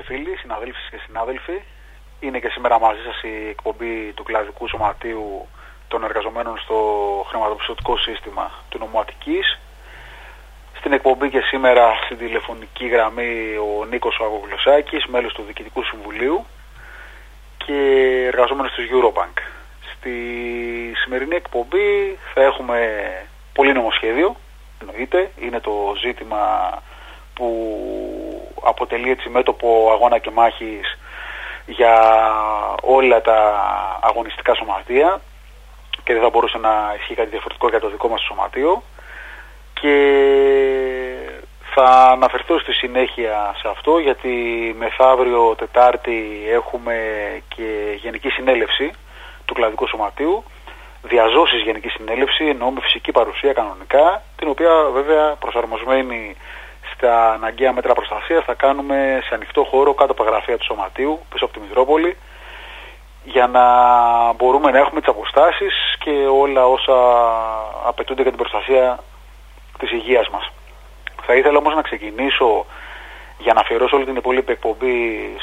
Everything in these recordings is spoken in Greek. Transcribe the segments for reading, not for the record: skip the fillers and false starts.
φίλοι, συναδέλφοι και συνάδελφοι. Είναι και σήμερα μαζί σας η εκπομπή του Κλαδικού Σωματείου των Εργαζομένων στο Χρηματοπιστωτικό Σύστημα του Νομού Αττικής. Στην εκπομπή και σήμερα στην τηλεφωνική γραμμή ο Νίκος Αγωγλωσσάκης, μέλος του Διοικητικού Συμβουλίου και εργαζόμενος της Eurobank. Στη σημερινή εκπομπή θα έχουμε πολύ νομοσχέδιο, εννοείται, είναι το ζήτημα που αποτελεί έτσι μέτωπο αγώνα και μάχης για όλα τα αγωνιστικά σωματεία και δεν θα μπορούσε να ισχύει κάτι διαφορετικό για το δικό μας σωματείο, και θα αναφερθώ στη συνέχεια σε αυτό, γιατί μεθαύριο Τετάρτη έχουμε και Γενική Συνέλευση του Κλαδικού Σωματείου, διαζώσεις Γενική Συνέλευση, εννοώ με φυσική παρουσία κανονικά, την οποία βέβαια προσαρμοσμένη στα αναγκαία μέτρα προστασίας θα κάνουμε σε ανοιχτό χώρο κάτω από τα γραφεία του Σωματείου, πίσω από τη Μητρόπολη, για να μπορούμε να έχουμε τις αποστάσεις και όλα όσα απαιτούνται για την προστασία της υγείας μας. Θα ήθελα όμως να ξεκινήσω, για να αφιερώσω όλη την υπόλοιπη εκπομπή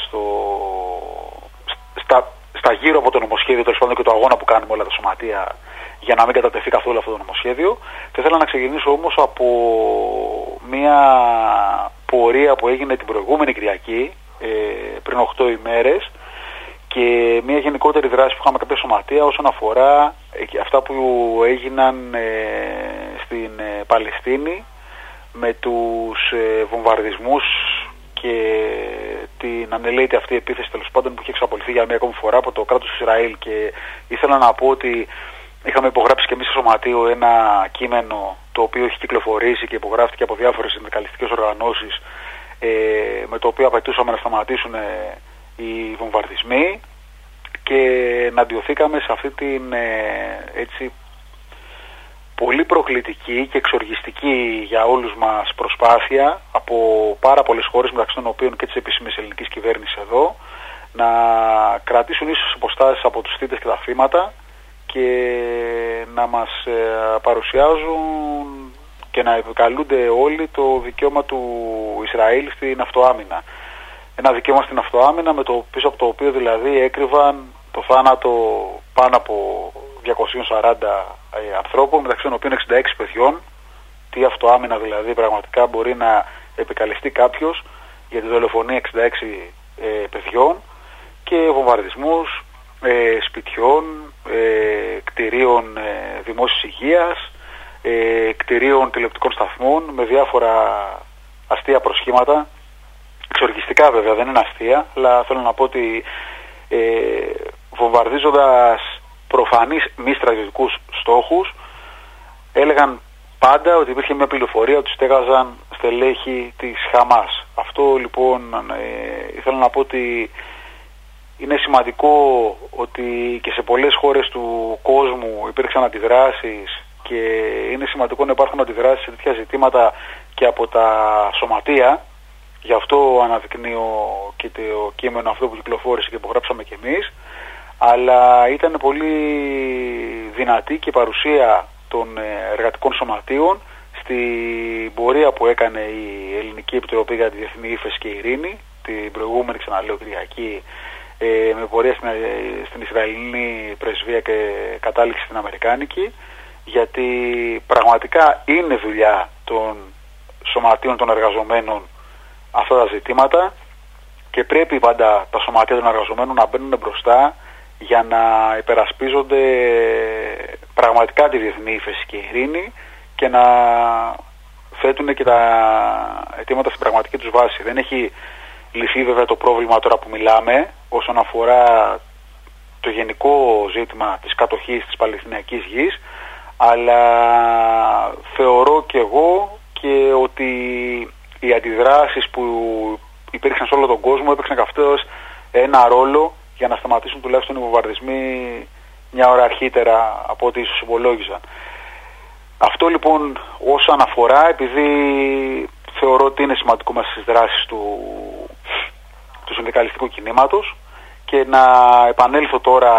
στα γύρω από το νομοσχέδιο, τέλος πάντων, και το αγώνα που κάνουμε όλα τα σωματεία, για να μην κατατεθεί καθόλου αυτό το νομοσχέδιο. Θα ήθελα να ξεκινήσω όμως από μια πορεία που έγινε την προηγούμενη Κυριακή, πριν 8 ημέρες, και μια γενικότερη δράση που είχαμε κάποια σωματεία όσον αφορά αυτά που έγιναν στην Παλαιστίνη με τους βομβαρδισμούς και την ανελαίτη αυτή επίθεση, τέλος πάντων, που είχε εξαπολυθεί για μια ακόμη φορά από το κράτος Ισραήλ. Και ήθελα να πω ότι είχαμε υπογράψει και εμείς στο Σωματείο ένα κείμενο το οποίο έχει κυκλοφορήσει και υπογράφηκε από διάφορες συνδικαλιστικές οργανώσεις, με το οποίο απαιτούσαμε να σταματήσουν οι βομβαρδισμοί, και εναντιωθήκαμε σε αυτή την έτσι πολύ προκλητική και εξοργιστική για όλους μας προσπάθεια από πάρα πολλές χώρες, μεταξύ των οποίων και της επίσημης ελληνικής κυβέρνησης εδώ, να κρατήσουν ίσως αποστάσεις από τους θύτες και τα θύματα και να μας παρουσιάζουν και να επικαλούνται όλοι το δικαίωμα του Ισραήλ στην αυτοάμυνα. Ένα δικαίωμα στην αυτοάμυνα, με το πίσω από το οποίο δηλαδή έκρυβαν το θάνατο πάνω από 240 ανθρώπων, μεταξύ των οποίων 66 παιδιών. Τι αυτοάμυνα δηλαδή πραγματικά μπορεί να επικαλεστεί κάποιος για τη δολοφονία 66 παιδιών, και βομβαρδισμούς σπιτιών, κτηρίων δημόσιας υγείας, κτηρίων τηλεοπτικών σταθμών με διάφορα αστεία προσχήματα. Εξοργιστικά βέβαια, δεν είναι αστεία, αλλά θέλω να πω ότι βομβαρδίζοντας προφανείς μη στρατιωτικούς στόχους, έλεγαν πάντα ότι υπήρχε μια πληροφορία ότι στέγαζαν στελέχη της Χαμάς. Αυτό λοιπόν ήθελα να πω ότι είναι σημαντικό ότι και σε πολλές χώρες του κόσμου υπήρξαν αντιδράσεις, και είναι σημαντικό να υπάρχουν αντιδράσεις σε τέτοια ζητήματα και από τα σωματεία. Γι' αυτό αναδεικνύω και το κείμενο αυτό που κυκλοφόρησε και υπογράψαμε κι εμείς. Αλλά ήταν πολύ δυνατή και η παρουσία των εργατικών σωματείων στην πορεία που έκανε η Ελληνική Επιτροπή για τη Διεθνή Ύφεση και Ειρήνη την προηγούμενη, ξαναλέω, Κυριακή, με πορεία στην Ισραηλινή Πρεσβεία και κατάληξη στην Αμερικάνικη, γιατί πραγματικά είναι δουλειά των σωματείων των εργαζομένων αυτά τα ζητήματα, και πρέπει πάντα τα σωματεία των εργαζομένων να μπαίνουν μπροστά για να υπερασπίζονται πραγματικά τη διεθνή ύφεση και ειρήνη και να θέτουν και τα αιτήματα στην πραγματική τους βάση. Δεν έχει λυθεί βέβαια το πρόβλημα τώρα που μιλάμε όσον αφορά το γενικό ζήτημα της κατοχής της Παλαιστινιακής γης, αλλά θεωρώ και εγώ και ότι οι αντιδράσεις που υπήρξαν σε όλο τον κόσμο έπαιξαν και αυτές ένα ρόλο για να σταματήσουν τουλάχιστον οι βομβαρδισμοί μια ώρα αρχίτερα από ό,τι ίσως υπολόγιζαν. Αυτό λοιπόν όσον αφορά, επειδή θεωρώ ότι είναι σημαντικό μέσα στις δράσεις του συνδικαλιστικού κινήματος, και να επανέλθω τώρα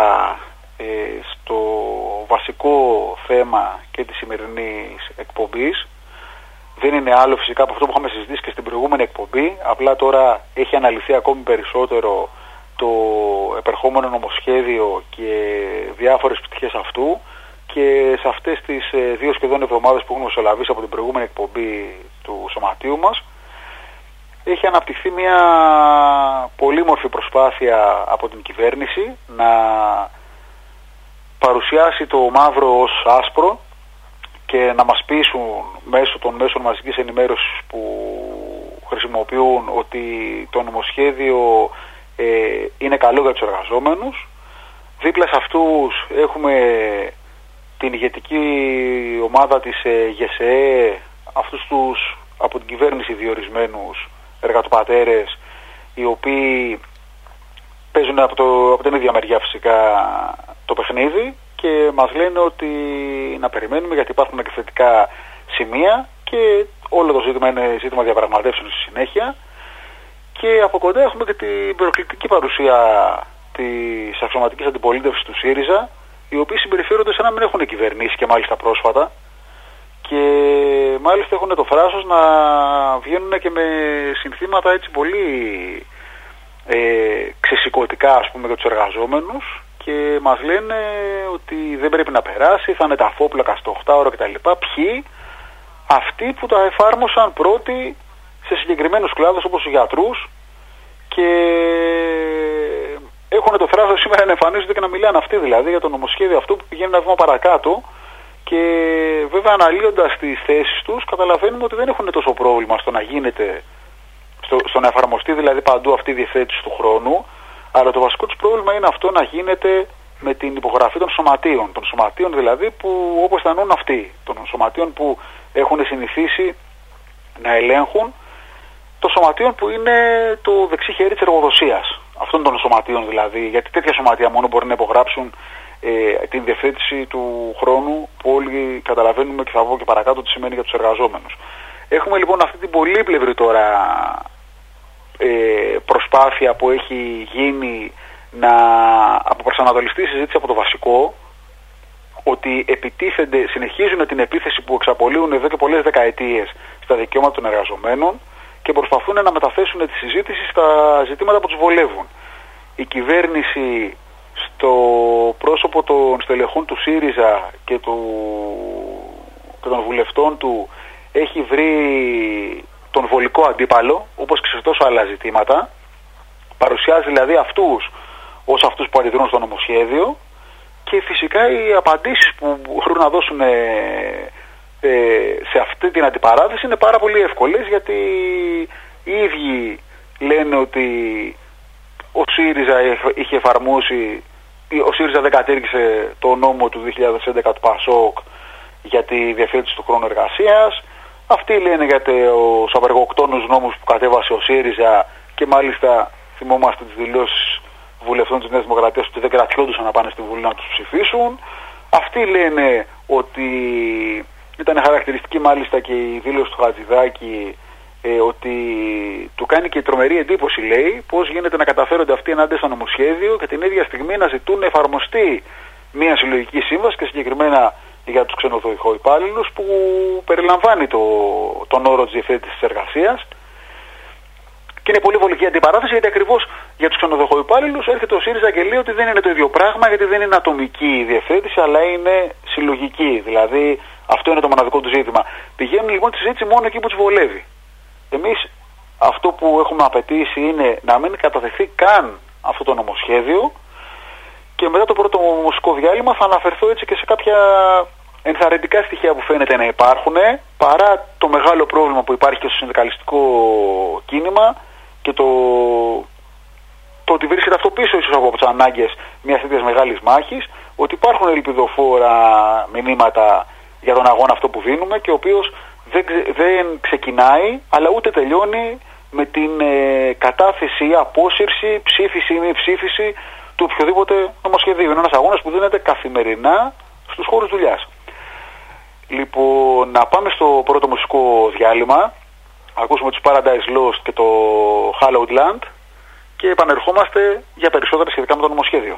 στο βασικό θέμα και της σημερινής εκπομπής, δεν είναι άλλο φυσικά από αυτό που είχαμε συζητήσει και στην προηγούμενη εκπομπή. Απλά τώρα έχει αναλυθεί ακόμη περισσότερο το επερχόμενο νομοσχέδιο και διάφορες πτυχές αυτού, και σε αυτές τις 2 σχεδόν εβδομάδες που έχουμε μεσολαβήσει από την προηγούμενη εκπομπή του σωματείου μας, έχει αναπτυχθεί μια πολύμορφη προσπάθεια από την κυβέρνηση να παρουσιάσει το μαύρο ως άσπρο και να μας πείσουν μέσω των μέσων μαζικής ενημέρωσης που χρησιμοποιούν ότι το νομοσχέδιο είναι καλό για τους εργαζόμενους. Δίπλα σε αυτούς έχουμε την ηγετική ομάδα της ΓΕΣΕΕ, αυτούς τους από την κυβέρνηση διορισμένους εργατοπατέρες, οι οποίοι παίζουν από την ίδια μεριά φυσικά το παιχνίδι και μας λένε ότι να περιμένουμε γιατί υπάρχουν και θετικά σημεία και όλο το ζήτημα είναι ζήτημα διαπραγματεύσεων στη συνέχεια. Και από κοντά έχουμε και την προκλητική παρουσία της αξιωματικής αντιπολίτευσης του ΣΥΡΙΖΑ, οι οποίοι συμπεριφέρονται σαν να μην έχουν κυβερνήσει και μάλιστα πρόσφατα, και μάλιστα έχουν το θράσος να βγαίνουν και με συνθήματα έτσι πολύ ξεσηκωτικά, ας πούμε, για τους εργαζόμενους, και μας λένε ότι δεν πρέπει να περάσει, θα είναι τα φόπλακα στο 8ωρο κτλ. Ποιοι? Αυτοί που τα εφάρμοσαν πρώτοι σε συγκεκριμένους κλάδους όπως τους γιατρούς, και έχουν το θράσος σήμερα να εμφανίζονται και να μιλάνε αυτοί δηλαδή για το νομοσχέδιο αυτό που πηγαίνει ένα βήμα παρακάτω, και βέβαια αναλύοντας τις θέσεις τους καταλαβαίνουμε ότι δεν έχουν τόσο πρόβλημα στο να γίνεται, στο να εφαρμοστεί δηλαδή παντού αυτή η διευθέτηση του χρόνου, αλλά το βασικό τους πρόβλημα είναι αυτό να γίνεται με την υπογραφή των σωματείων δηλαδή που όπως αισθανούν αυτοί, των σωματείων που έχουν συνηθίσει να ελέγχουν, των σωματείων που είναι το δεξί χέρι της εργοδοσίας, αυτών των σωματείων δηλαδή, γιατί τέτοια σωματεία μόνο μπορεί να υπογράψουν την διευθέτηση του χρόνου που όλοι καταλαβαίνουμε, και θα βγω και παρακάτω τι σημαίνει για τους εργαζόμενους. Έχουμε λοιπόν αυτή την πολύπλευρη τώρα προσπάθεια που έχει γίνει να αποπροσανατολιστεί η συζήτηση από το βασικό, ότι συνεχίζουν την επίθεση που εξαπολύουν εδώ και πολλές δεκαετίες στα δικαιώματα των εργαζομένων και προσπαθούν να μεταθέσουν τη συζήτηση στα ζητήματα που τους βολεύουν. Η κυβέρνηση στο πρόσωπο των στελεχών του ΣΥΡΙΖΑ και των βουλευτών του έχει βρει τον βολικό αντίπαλο, όπως και σε τόσο άλλα ζητήματα. Παρουσιάζει δηλαδή αυτούς ως αυτούς που αντιδρούν στο νομοσχέδιο, και φυσικά οι απαντήσεις που μπορούν να δώσουν σε αυτή την αντιπαράθεση είναι πάρα πολύ εύκολες, γιατί οι ίδιοι λένε ότι ο ΣΥΡΙΖΑ είχε εφαρμόσει, ο ΣΥΡΙΖΑ δεν κατήργησε το νόμο του 2011 του ΠΑΣΟΚ για τη διευθέτηση του χρόνου εργασίας. Αυτοί λένε για τους απεργοκτόνους νόμους που κατέβασε ο ΣΥΡΙΖΑ, και μάλιστα θυμόμαστε τις δηλώσεις βουλευτών της Νέας Δημοκρατίας ότι δεν κρατιόντουσαν να πάνε στη Βουλή να τους ψηφίσουν. Αυτοί λένε ότι ήταν χαρακτηριστική μάλιστα και η δήλωση του Χατζηδάκη, ότι του κάνει και τρομερή εντύπωση, λέει, πώς γίνεται να καταφέρονται αυτοί ενάντια στο νομοσχέδιο και την ίδια στιγμή να ζητούν να εφαρμοστεί μια συλλογική σύμβαση, και συγκεκριμένα για τους ξενοδοχοϊπάλληλους, που περιλαμβάνει τον όρο της διευθέτησης της εργασίας. Και είναι πολύ βολική αντιπαράθεση, γιατί ακριβώς για τους ξενοδοχοϊπάλληλους έρχεται ο ΣΥΡΙΖΑ και λέει ότι δεν είναι το ίδιο πράγμα, γιατί δεν είναι ατομική η διευθέτηση, αλλά είναι συλλογική. Δηλαδή αυτό είναι το μοναδικό του ζήτημα. Πηγαίνουν λοιπόν τη συζήτηση μόνο εκεί που τους βολεύει. Εμείς αυτό που έχουμε απαιτήσει είναι να μην καταθεθεί καν αυτό το νομοσχέδιο, και μετά το πρώτο μουσικό διάλειμμα θα αναφερθώ έτσι και σε κάποια ενθαρρυντικά στοιχεία που φαίνεται να υπάρχουν, παρά το μεγάλο πρόβλημα που υπάρχει και στο συνδικαλιστικό κίνημα και το ότι βρίσκεται αυτό πίσω ίσως από τις ανάγκες μιας τέτοιας μεγάλης μάχης, ότι υπάρχουν ελπιδοφόρα μηνύματα για τον αγώνα αυτό που δίνουμε, και ο οποίος δεν ξεκινάει αλλά ούτε τελειώνει με την κατάθεση ή απόσυρση, ψήφιση ή μη ψήφιση του οποιοδήποτε νομοσχεδίου. Είναι ένας αγώνας που δίνεται καθημερινά στους χώρους δουλειάς. Λοιπόν, να πάμε στο πρώτο μουσικό διάλειμμα, ακούσουμε τους Paradise Lost και το Hallowed Land, και επανερχόμαστε για περισσότερα σχετικά με το νομοσχέδιο.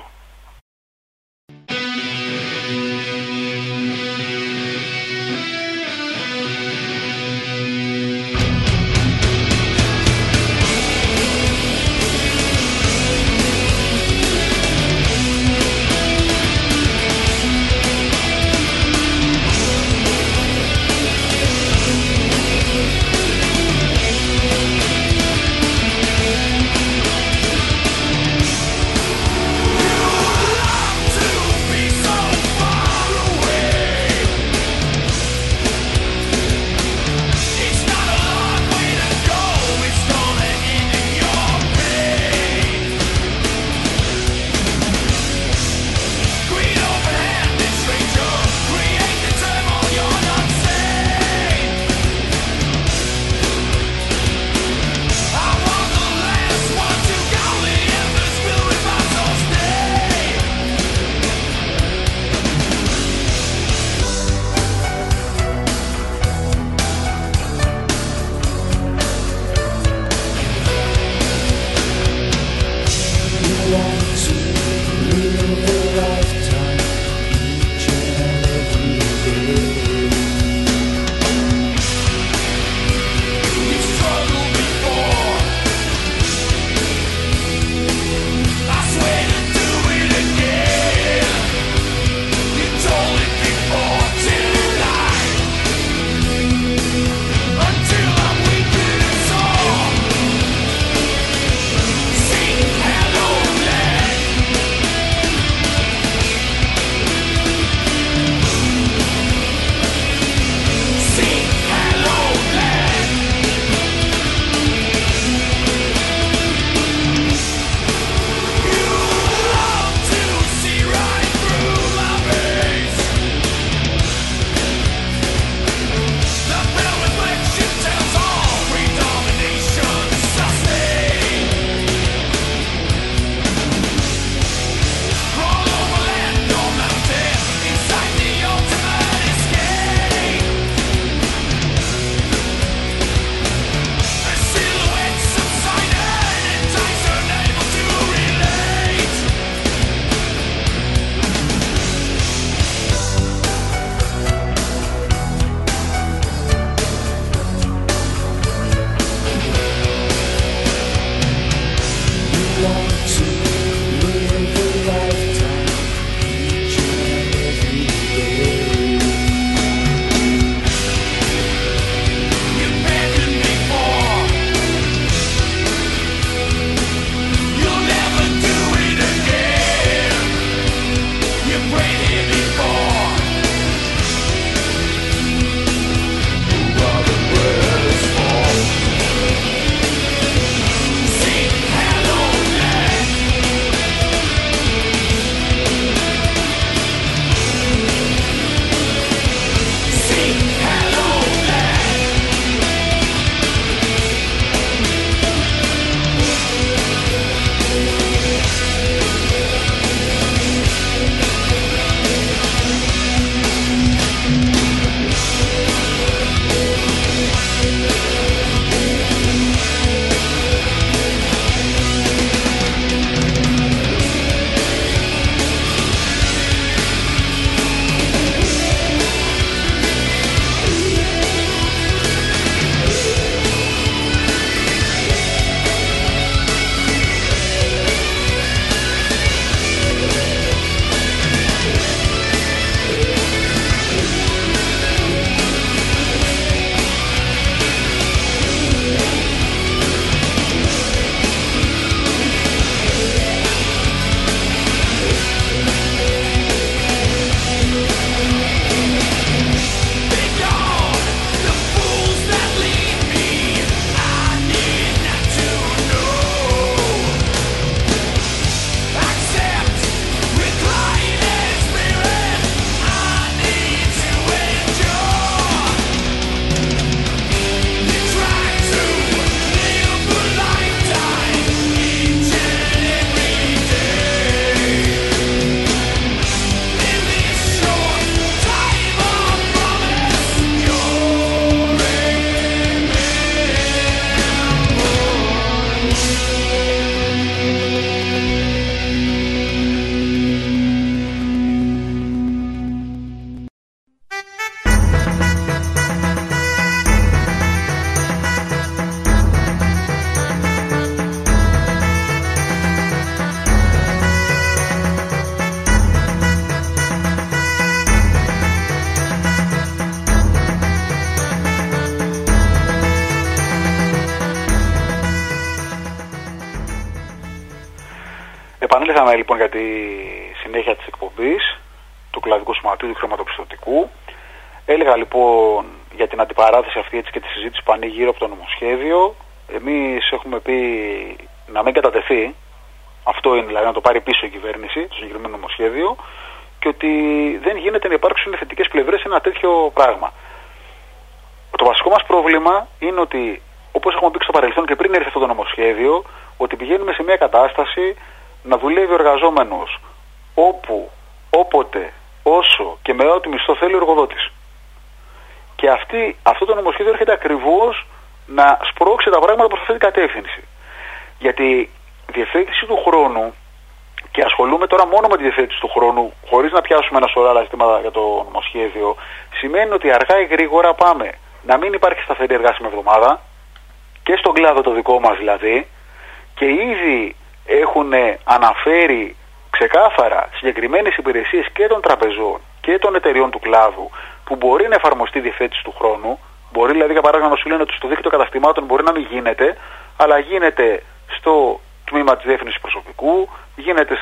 Επανήλθαμε λοιπόν για τη συνέχεια της εκπομπής του κλαδικού σωματείου του χρηματοπιστωτικού. Έλεγα λοιπόν για την αντιπαράθεση αυτή έτσι, και τη συζήτηση που ανοίγει γύρω από το νομοσχέδιο. Εμείς έχουμε πει να μην κατατεθεί, αυτό είναι δηλαδή να το πάρει πίσω η κυβέρνηση, το συγκεκριμένο νομοσχέδιο, και ότι δεν γίνεται να υπάρξουν θετικές πλευρές σε ένα τέτοιο πράγμα. Το βασικό μας πρόβλημα είναι ότι, όπως έχουμε πει στο παρελθόν και πριν έρθει αυτό το νομοσχέδιο, ότι πηγαίνουμε σε μια κατάσταση να δουλεύει ο εργαζόμενος όπου, όποτε, όσο και με ό,τι μισθό θέλει ο εργοδότης. Και αυτό το νομοσχέδιο έρχεται ακριβώς να σπρώξει τα πράγματα προς αυτή την κατεύθυνση. Γιατί η διευθέτηση του χρόνου, και ασχολούμαι τώρα μόνο με τη διευθέτηση του χρόνου, χωρίς να πιάσουμε ένα σωρό άλλα ζητήματα για το νομοσχέδιο, σημαίνει ότι αργά ή γρήγορα πάμε να μην υπάρχει σταθερή εργάσιμη εβδομάδα, και στον κλάδο το δικό μας δηλαδή, και ήδη έχουν αναφέρει ξεκάθαρα συγκεκριμένες υπηρεσίες και των τραπεζών και των εταιριών του κλάδου που μπορεί να εφαρμοστεί η διευθέτηση του χρόνου. Μπορεί δηλαδή για παράδειγμα να σου λένε ότι στο δίκτυο καταστημάτων μπορεί να μην γίνεται, αλλά γίνεται στο τμήμα της διεύθυνσης προσωπικού, γίνεται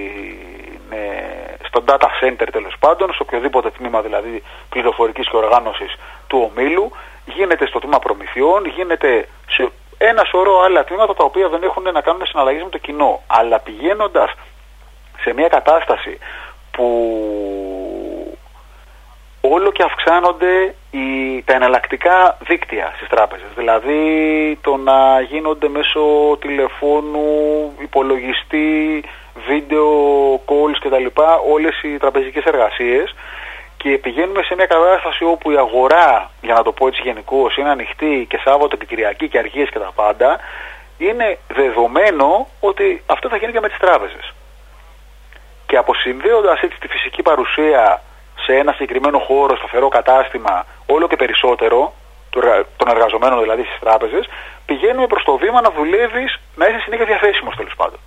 στο data center τέλος πάντων, σε οποιοδήποτε τμήμα δηλαδή πληροφορικής και οργάνωσης του ομίλου, γίνεται στο τμήμα προμηθειών, γίνεται σε ένα σωρό άλλα τμήματα τα οποία δεν έχουν να κάνουν συναλλαγές με το κοινό. Αλλά πηγαίνοντας σε μια κατάσταση που όλο και αυξάνονται τα εναλλακτικά δίκτυα στις τράπεζες, δηλαδή το να γίνονται μέσω τηλεφώνου, υπολογιστή, βίντεο calls κτλ. Όλες οι τραπεζικές εργασίες, και πηγαίνουμε σε μια κατάσταση όπου η αγορά, για να το πω έτσι γενικώς, είναι ανοιχτή και Σάββατο και Κυριακή και αργίες και τα πάντα, είναι δεδομένο ότι αυτό θα γίνει και με τις τράπεζες. Και αποσυνδέοντας έτσι τη φυσική παρουσία σε ένα συγκεκριμένο χώρο, σταθερό κατάστημα, όλο και περισσότερο, των εργαζομένων δηλαδή στις τράπεζες, πηγαίνουμε προς το βήμα να δουλεύεις, να είσαι συνέχεια διαθέσιμος τέλος πάντων.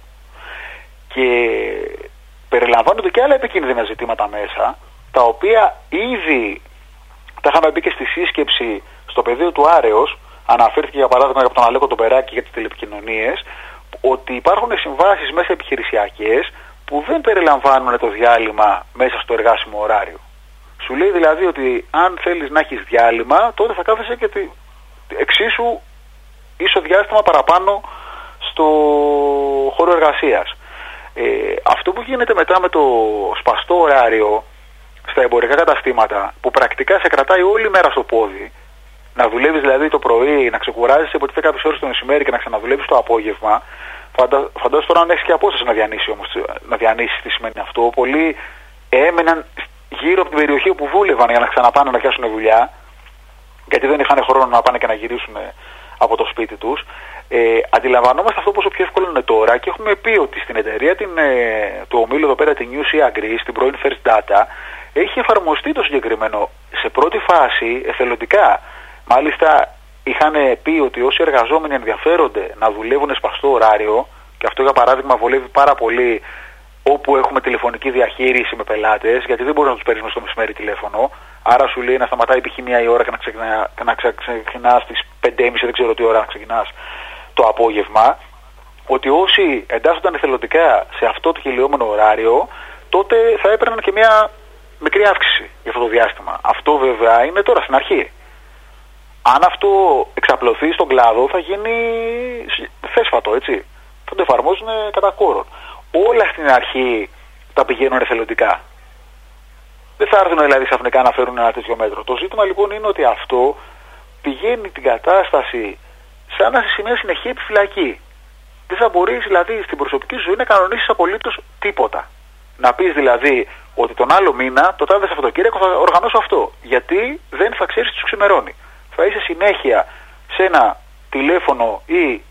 Και περιλαμβάνονται και άλλα επικίνδυνα ζητήματα μέσα, τα οποία ήδη τα είχαμε πει και στη σύσκεψη στο πεδίο του Άρεος. Αναφέρθηκε για παράδειγμα από τον Αλέκο τον Περάκη για τις τηλεπικοινωνίες, ότι υπάρχουν συμβάσεις μέσα επιχειρησιακές που δεν περιλαμβάνουν το διάλειμμα μέσα στο εργάσιμο ωράριο. Σου λέει δηλαδή ότι αν θέλεις να έχεις διάλειμμα, τότε θα κάθεσαι και εξίσου ίσο διάστημα παραπάνω στο χώρο εργασίας. Αυτό που γίνεται μετά με το σπαστό ωράριο στα εμπορικά καταστήματα, που πρακτικά σε κρατάει όλη μέρα στο πόδι, να δουλεύεις δηλαδή το πρωί, να ξεκουράζεσαι υποτίθεται κάποιες ώρες το μεσημέρι και να ξαναδουλεύεις το απόγευμα. Φαντάζομαι τώρα αν έχεις και απόσταση να διανύσεις τι σημαίνει αυτό. Πολλοί έμεναν γύρω από την περιοχή όπου δούλευαν για να ξαναπάνε να πιάσουν δουλειά, γιατί δεν είχαν χρόνο να πάνε και να γυρίσουν από το σπίτι τους. Αντιλαμβανόμαστε αυτό πόσο πιο εύκολο είναι τώρα, και έχουμε πει ότι στην εταιρεία του ομίλου εδώ πέρα, την New Agri, στην πρώην First Data, έχει εφαρμοστεί το συγκεκριμένο σε πρώτη φάση εθελοντικά. Μάλιστα είχαν πει ότι όσοι εργαζόμενοι ενδιαφέρονται να δουλεύουν σπαστό ωράριο, και αυτό για παράδειγμα βολεύει πάρα πολύ όπου έχουμε τηλεφωνική διαχείριση με πελάτες, γιατί δεν μπορεί να τους παίρνει στο μεσημέρι τηλέφωνο. Άρα σου λέει να σταματάει π.χ. 1 η ώρα και να ξεκινάς στις 5.30, δεν ξέρω τι ώρα να ξεκινάς το απόγευμα. Ότι όσοι εντάσσονταν εθελοντικά σε αυτό το κυλιόμενο ωράριο, τότε θα έπαιρναν και μια μικρή αύξηση για αυτό το διάστημα. Αυτό βέβαια είναι τώρα στην αρχή. Αν αυτό εξαπλωθεί στον κλάδο, θα γίνει θέσφατο, έτσι. Θα το εφαρμόζουν κατά κόρον. Όλα στην αρχή τα πηγαίνουν εθελοντικά. Δεν θα έρθουν δηλαδή ξαφνικά να φέρουν ένα τέτοιο μέτρο. Το ζήτημα λοιπόν είναι ότι αυτό πηγαίνει την κατάσταση σαν να είσαι σε μια συνεχή επιφυλακή. Δεν θα μπορείς δηλαδή στην προσωπική σου ζωή να κανονίσεις απολύτως τίποτα. Να πεις δηλαδή ότι τον άλλο μήνα, το τάδε Σαββατοκύριακο, θα οργανώσω αυτό. Γιατί δεν θα ξέρεις τι σου ξημερώνει. Θα είσαι συνέχεια σε ένα τηλέφωνο ή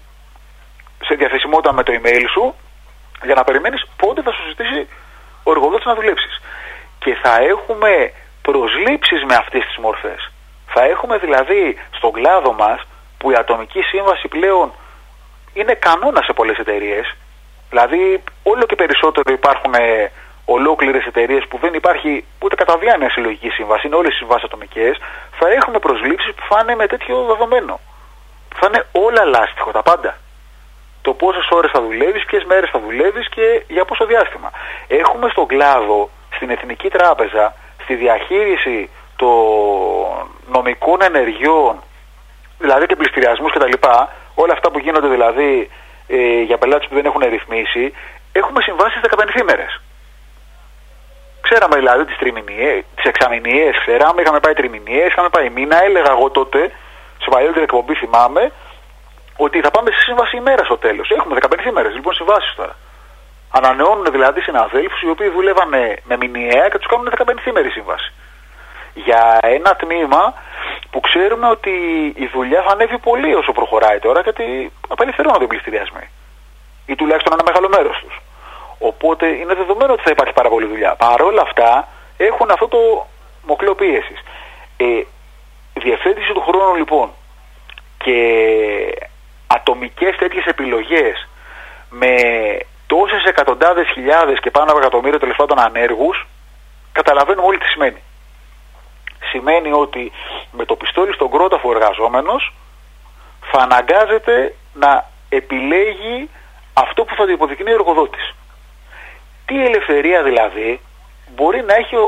σε διαθεσιμότητα με το email σου για να περιμένεις πότε θα σου ζητήσει ο εργοδότης να δουλέψεις. Και θα έχουμε προσλήψεις με αυτές τις μορφές. Θα έχουμε δηλαδή στον κλάδο μας, που η ατομική σύμβαση πλέον είναι κανόνα σε πολλές εταιρείες, δηλαδή όλο και περισσότερο υπάρχουν ολόκληρες εταιρείες που δεν υπάρχει ούτε κατά διάνοια συλλογική σύμβαση, είναι όλες οι συμβάσεις ατομικές, θα έχουμε προσλήψεις που θα είναι με τέτοιο δεδομένο. Θα είναι όλα λάστιχο, τα πάντα. το πόσες ώρες θα δουλεύεις, ποιες μέρες θα δουλεύεις και για πόσο διάστημα. Έχουμε στον κλάδο, στην Εθνική Τράπεζα, στη διαχείριση των νομικών ενεργειών, δηλαδή και πληστηριασμούς κτλ., όλα αυτά που γίνονται δηλαδή για πελάτες που δεν έχουν ρυθμίσει, έχουμε συμβάσεις 15ήμερες. Ξέραμε δηλαδή τις εξαμηνιαίες, ξέραμε, είχαμε πάει τριμηνιαίες, είχαμε πάει μήνα. Έλεγα εγώ τότε, σε παλιότερη εκπομπή θυμάμαι, ότι θα πάμε σε σύμβαση ημέρα στο τέλος. Έχουμε 15ήμερες λοιπόν συμβάσεις τώρα. Ανανεώνουν δηλαδή συναδέλφους οι οποίοι δουλεύανε με μηνιαία και τους κάνουν 15ήμερη σύμβαση. Για ένα τμήμα που ξέρουμε ότι η δουλειά θα ανέβει πολύ όσο προχωράει τώρα, γιατί απελευθερώνονται οι πληστηριασμοί. Ή τουλάχιστον ένα μεγάλο μέρος τους. Οπότε είναι δεδομένο ότι θα υπάρχει πάρα πολλή δουλειά. Παρ' όλα αυτά έχουν αυτό το μοχλό πίεσης. Διευθέτηση του χρόνου λοιπόν και ατομικές τέτοιες επιλογές με τόσες εκατοντάδες χιλιάδες και πάνω από εκατομμύρια τέλος πάντων ανέργους, καταλαβαίνουμε όλοι τι σημαίνει. Σημαίνει ότι με το πιστόλι στον κρόταφο ο εργαζόμενος θα αναγκάζεται να επιλέγει αυτό που θα του υποδεικνύει ο εργοδότης. Τι ελευθερία δηλαδή μπορεί να έχει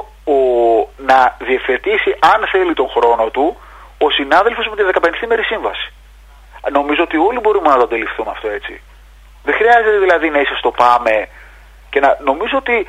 να διευθετήσει, αν θέλει, τον χρόνο του ο συνάδελφος με τη 15ήμερη σύμβαση. Νομίζω ότι όλοι μπορούμε να το αντιληφθούμε αυτό έτσι. Δεν χρειάζεται δηλαδή να είσαι στο πάμε και να νομίζω ότι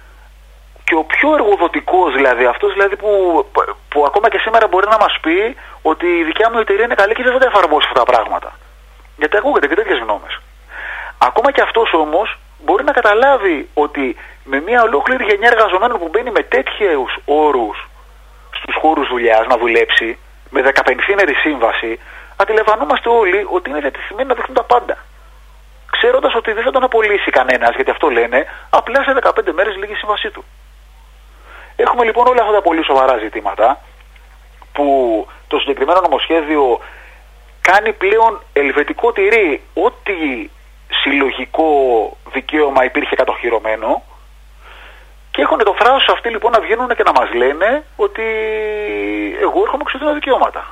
και ο πιο εργοδοτικός δηλαδή, αυτός δηλαδή που ακόμα και σήμερα μπορεί να μας πει ότι η δικιά μου εταιρεία είναι καλή και δεν θα τα εφαρμόσει αυτά τα πράγματα. Γιατί ακούγεται και τέτοιες γνώμες. Ακόμα και αυτός όμως μπορεί να καταλάβει ότι με μια ολόκληρη γενιά εργαζομένων που μπαίνει με τέτοιους όρους στους χώρους δουλειάς να δουλέψει, με 15ήμερη σύμβαση, αντιλαμβανόμαστε όλοι ότι είναι διατεθειμένοι να δεχτούν τα πάντα. Ξέροντας ότι δεν θα τον απολύσει κανένας, γιατί αυτό λένε, απλά σε 15 μέρες λύγει η σύμβασή του. Έχουμε λοιπόν όλα αυτά τα πολύ σοβαρά ζητήματα που το συγκεκριμένο νομοσχέδιο κάνει πλέον ελβετικό τυρί ό,τι συλλογικό δικαίωμα υπήρχε κατοχυρωμένο και έχουν το θράσος αυτοί λοιπόν να βγαίνουν και να μας λένε ότι εγώ έρχομαι εξωτερικά δικαιώματα.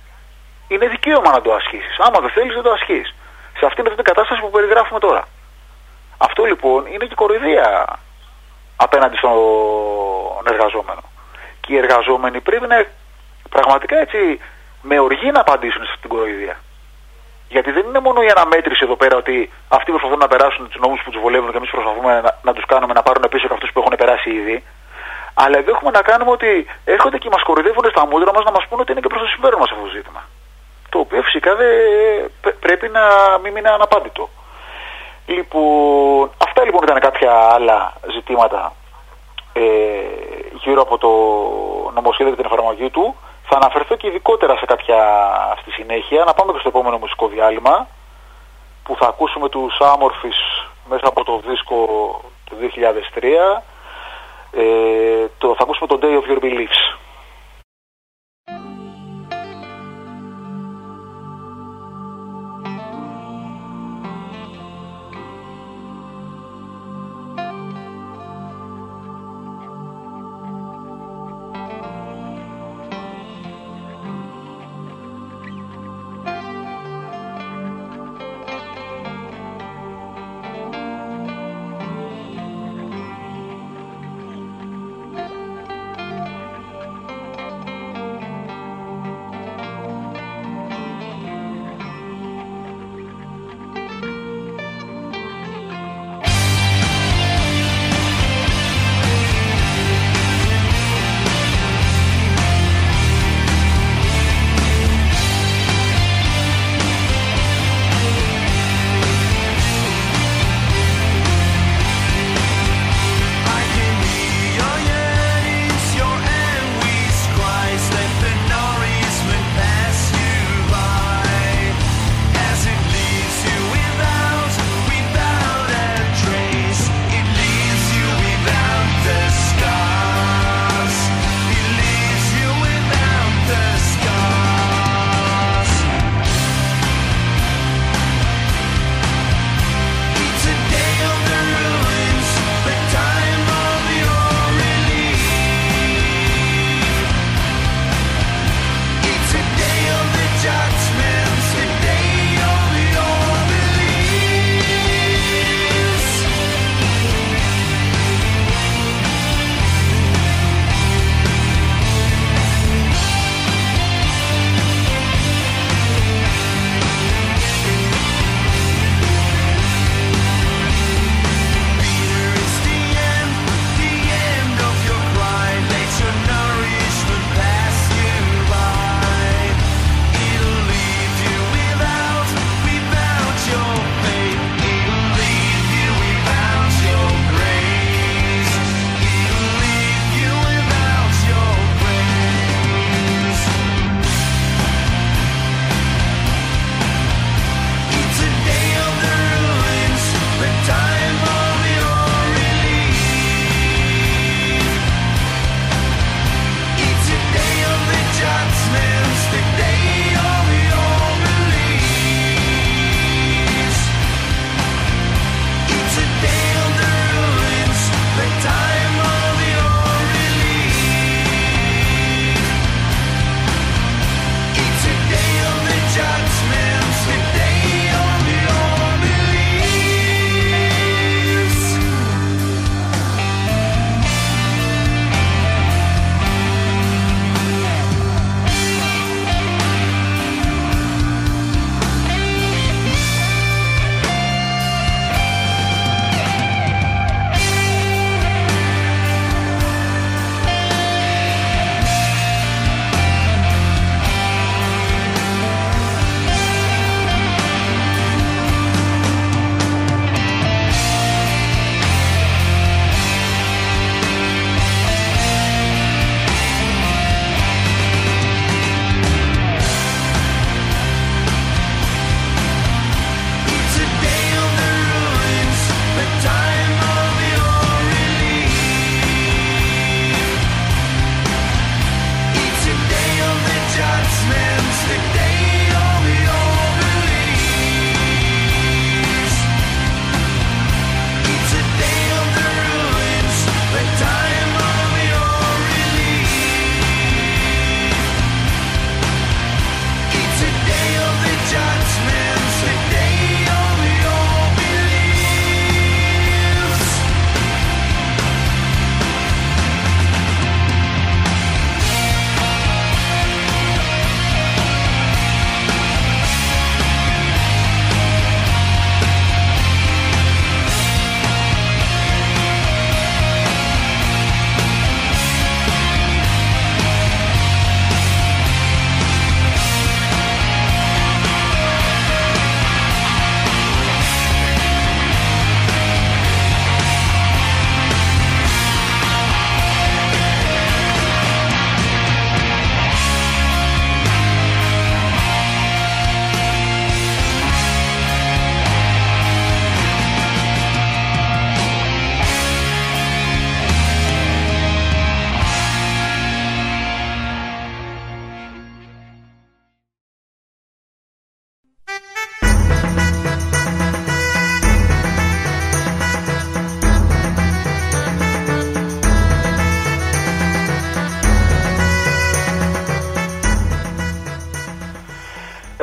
Είναι δικαίωμα να το ασχίσεις. Άμα δεν θέλεις δεν το ασχίσεις. Σε αυτήν την κατάσταση που περιγράφουμε τώρα. Αυτό λοιπόν είναι και κοροϊδία απέναντι στον εργαζόμενο. Και οι εργαζόμενοι πρέπει να πραγματικά έτσι με οργή να απαντήσουν σε αυτήν την κοροϊδία. Γιατί δεν είναι μόνο η αναμέτρηση εδώ πέρα ότι αυτοί προσπαθούν να περάσουν τους νόμους που τους βολεύουν και εμείς προσπαθούμε να τους κάνουμε να πάρουν πίσω και αυτούς που έχουν περάσει ήδη. Αλλά εδώ έχουμε να κάνουμε ότι έρχονται και μας κοροϊδεύουν στα μούτρα μας να μας πούνε ότι είναι και προς το συμφέρον μας αυτό το ζήτημα. Το οποίο φυσικά πρέπει να μην μείνει αναπάντητο. Λοιπόν, αυτά λοιπόν ήταν κάποια άλλα ζητήματα γύρω από το νομοσχέδιο και την εφαρμογή του. Θα αναφερθώ και ειδικότερα σε κάποια στη συνέχεια. Να πάμε και στο επόμενο μουσικό διάλειμμα που θα ακούσουμε τους Άμορφης μέσα από το δίσκο του 2003. Θα ακούσουμε το Day of Your Beliefs.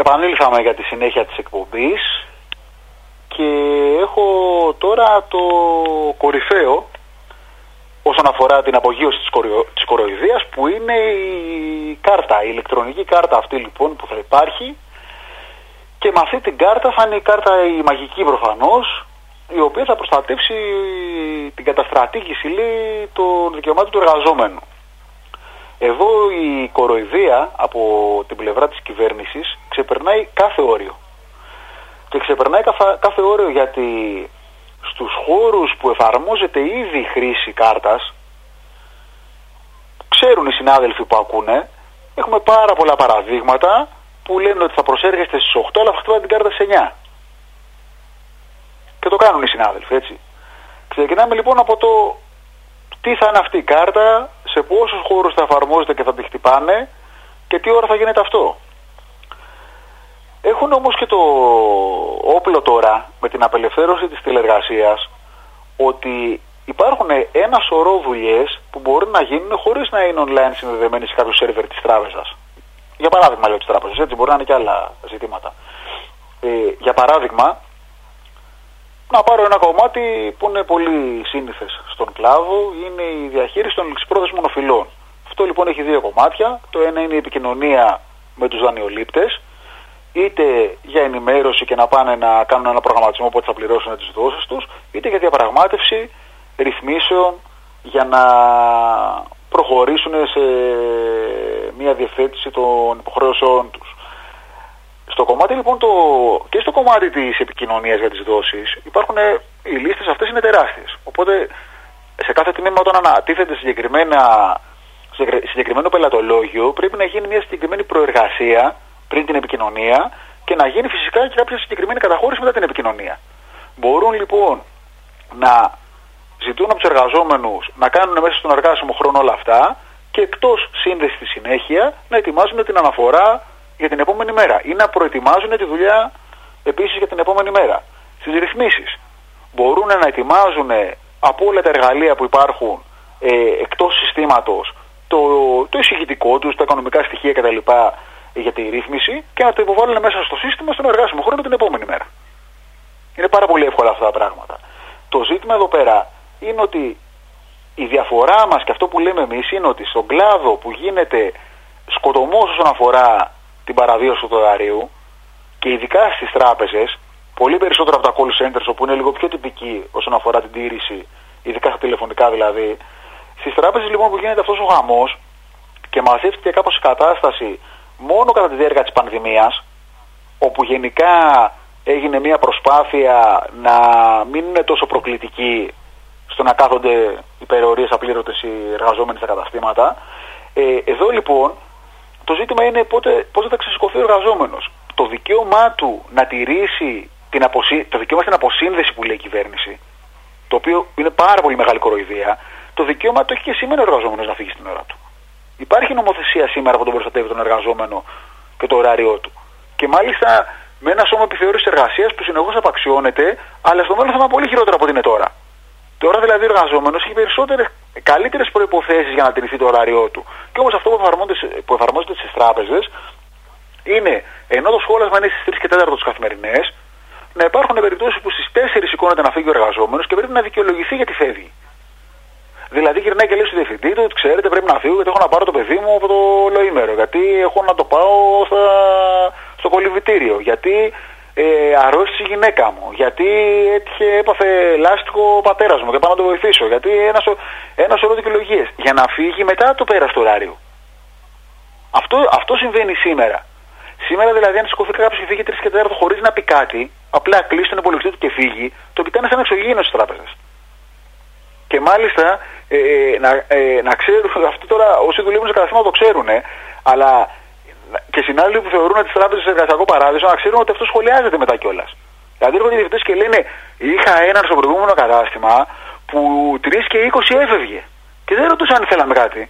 Επανήλθαμε για τη συνέχεια της εκπομπής και έχω τώρα το κορυφαίο όσον αφορά την απογείωση της κοροϊδίας, που είναι η κάρτα, η ηλεκτρονική κάρτα αυτή λοιπόν που θα υπάρχει, και με αυτή την κάρτα θα είναι η κάρτα η μαγική προφανώς, η οποία θα προστατεύσει την καταστρατήγηση, λέει, των δικαιωμάτων του εργαζόμενου. Εδώ η κοροϊδία από την πλευρά της κυβέρνησης ξεπερνάει κάθε όριο. Και ξεπερνάει κάθε όριο γιατί στους χώρους που εφαρμόζεται ήδη η χρήση κάρτας, ξέρουν οι συνάδελφοι που ακούνε, έχουμε πάρα πολλά παραδείγματα που λένε ότι θα προσέρχεστε στις 8 αλλά θα χτυπάτε την κάρτα στις 9. Και το κάνουν οι συνάδελφοι, έτσι. Ξεκινάμε λοιπόν από το τι θα είναι αυτή η κάρτα, σε πόσους χώρους θα εφαρμόζεται και θα τη χτυπάνε και τι ώρα θα γίνεται αυτό. Έχουν όμως και το όπλο τώρα με την απελευθέρωση της τηλεργασίας, ότι υπάρχουν ένα σωρό δουλειές που μπορούν να γίνουν χωρίς να είναι online συνδεδεμένοι σε κάποιο σερβερ της τράπεζας. Για παράδειγμα, λέω, της τράπεζας, έτσι, μπορεί να είναι και άλλα ζητήματα. Για παράδειγμα, να πάρω ένα κομμάτι που είναι πολύ σύνηθες στον κλάδο, είναι η διαχείριση των ληξιπρόθεσμων οφειλών. Αυτό λοιπόν έχει δύο κομμάτια. Το ένα είναι η επικοινωνία με τους δανειολήπτες, είτε για ενημέρωση και να πάνε να κάνουν ένα προγραμματισμό πότε θα πληρώσουν τις δόσεις τους, είτε για διαπραγμάτευση ρυθμίσεων για να προχωρήσουν σε μια διευθέτηση των υποχρεώσεών τους. Στο κομμάτι λοιπόν και στο κομμάτι της επικοινωνίας για τις δόσεις υπάρχουν, οι λίστες αυτές είναι τεράστιες. Οπότε σε κάθε τμήμα όταν ανατίθεται συγκεκριμένο πελατολόγιο πρέπει να γίνει μια συγκεκριμένη προεργασία πριν την επικοινωνία και να γίνει φυσικά και κάποια συγκεκριμένη καταχώρηση μετά την επικοινωνία. Μπορούν λοιπόν να ζητούν από τους εργαζόμενους να κάνουν μέσα στον εργάσιμο χρόνο όλα αυτά και εκτός σύνδεση στη συνέχεια να ετοιμάζουν την αναφορά για την επόμενη μέρα ή να προετοιμάζουν τη δουλειά επίσης για την επόμενη μέρα. Στις ρυθμίσεις μπορούν να ετοιμάζουν από όλα τα εργαλεία που υπάρχουν εκτός συστήματος το εισηγητικό τους, τα οικονομικά στοιχεία κτλ. Για τη ρύθμιση και να το υποβάλουν μέσα στο σύστημα στον εργάσιμο χρόνο την επόμενη μέρα. Είναι πάρα πολύ εύκολα αυτά τα πράγματα. Το ζήτημα εδώ πέρα είναι ότι η διαφορά μας και αυτό που λέμε εμείς είναι ότι στον κλάδο που γίνεται σκοτωμός όσον αφορά την παραβίαση του ωραρίου και ειδικά στις τράπεζες, πολύ περισσότερο από τα call centers όπου είναι λίγο πιο τυπική όσον αφορά την τήρηση, ειδικά στα τηλεφωνικά δηλαδή, στις τράπεζες λοιπόν που γίνεται αυτός ο γαμός και μαζεύτηκε κάπως η κατάσταση μόνο κατά τη διάρκεια της πανδημίας, όπου γενικά έγινε μια προσπάθεια να μην είναι τόσο προκλητική στο να κάθονται υπερορίες απλήρωτες οι εργαζόμενοι στα καταστήματα. Εδώ λοιπόν το ζήτημα είναι πώς θα ξεσηκωθεί ο εργαζόμενος. Το δικαίωμά του να τηρήσει το δικαίωμα στην αποσύνδεση που λέει η κυβέρνηση, το οποίο είναι πάρα πολύ μεγάλη κοροϊδία, το δικαίωμα το έχει και σήμερα ο εργαζόμενος να φύγει στην ώρα του. Υπάρχει νομοθεσία σήμερα που τον προστατεύει τον εργαζόμενο και το ωράριό του. Και μάλιστα με ένα σώμα επιθεώρησης εργασίας που συνεχώς απαξιώνεται, αλλά στο μέλλον θα είναι πολύ χειρότερο από ό,τι είναι τώρα. Τώρα δηλαδή ο εργαζόμενος έχει καλύτερες προϋποθέσεις για να τηρηθεί το ωράριό του. Και όμως αυτό που εφαρμόζεται στις τράπεζες είναι, ενώ το σχόλασμα είναι στις 3 και 4 τις καθημερινές, να υπάρχουν περιπτώσεις που στις 4 σηκώνεται να φύγει ο εργαζόμενος και πρέπει να δικαιολογηθεί γιατί φεύγει. Δηλαδή γυρνάει και λέει στο διευθυντή του ότι ξέρετε πρέπει να φύγω γιατί έχω να πάρω το παιδί μου από το ολοήμερο, γιατί έχω να το πάω στο κολυβητήριο, γιατί αρρώστησε η γυναίκα μου, γιατί έπαθε λάστιχο ο πατέρας μου και πάω να το βοηθήσω, γιατί ένα σωρό δικαιολογίες για να φύγει μετά το πέρας του ωράριου. Αυτό συμβαίνει σήμερα. Σήμερα δηλαδή αν σηκωθεί κάποιος και φύγει 3 και 4 χωρίς να πει κάτι, απλά κλείσει τον υπολογιστή του και φύγει, το κοιτάνε σαν εξωγήινο στις τράπεζες. Και μάλιστα να ξέρουν, αυτό τώρα όσοι δουλεύουν σε καταστήματα το ξέρουν, αλλά και συνάδελφοι που θεωρούν τις τράπεζες σε εργασιακό παράδεισο να ξέρουν ότι αυτό σχολιάζεται μετά κιόλας. Δηλαδή έρχονται οι διευθυντές και λένε είχα έναν στο προηγούμενο κατάστημα που 3 και 20 έφευγε και δεν ρωτούσαν αν θέλαμε κάτι.